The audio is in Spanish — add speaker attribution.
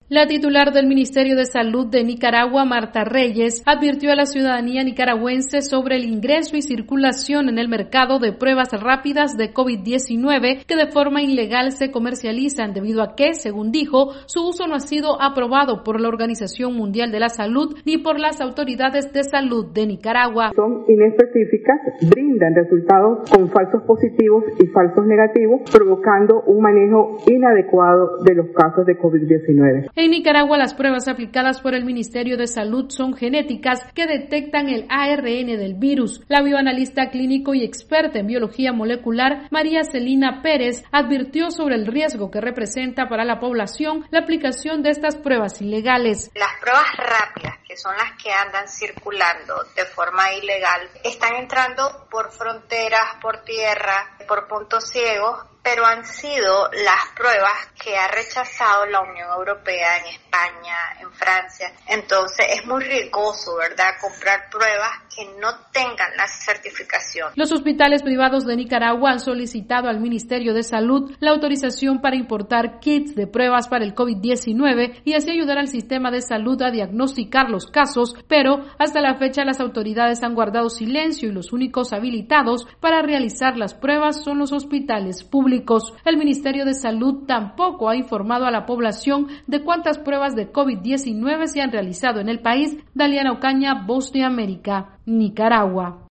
Speaker 1: La titular del Ministerio de Salud de Nicaragua, Marta Reyes, advirtió a la ciudadanía nicaragüense sobre el ingreso y circulación en el mercado de pruebas rápidas de COVID-19 que de forma ilegal se comercializan debido a que, según dijo, su uso no ha sido aprobado por la Organización Mundial de la Salud ni por las autoridades de salud de Nicaragua.
Speaker 2: Son inespecíficas, brindan resultados con falsos positivos y falsos negativos, provocando un manejo inadecuado de los casos de COVID-19.
Speaker 1: En Nicaragua, las pruebas aplicadas por el Ministerio de Salud son genéticas que detectan el ARN del virus. La bioanalista clínico y experta en biología molecular, María Celina Pérez, advirtió sobre el riesgo que representa para la población la aplicación de estas pruebas ilegales.
Speaker 3: Las pruebas rápidas, que son las que andan circulando de forma ilegal, están entrando por fronteras, por tierra, por puntos ciegos, pero han sido las pruebas que ha rechazado la Unión Europea en España, en Francia. Entonces es muy riesgoso, ¿verdad?, comprar pruebas que no tengan la certificación.
Speaker 1: Los hospitales privados de Nicaragua han solicitado al Ministerio de Salud la autorización para importar kits de pruebas para el COVID-19 y así ayudar al sistema de salud a diagnosticar los casos, pero hasta la fecha las autoridades han guardado silencio y los únicos habilitados para realizar las pruebas son los hospitales públicos. El Ministerio de Salud tampoco ha informado a la población de cuántas pruebas de COVID-19 se han realizado en el país. Daliana Ocaña, Voz de América, Nicaragua.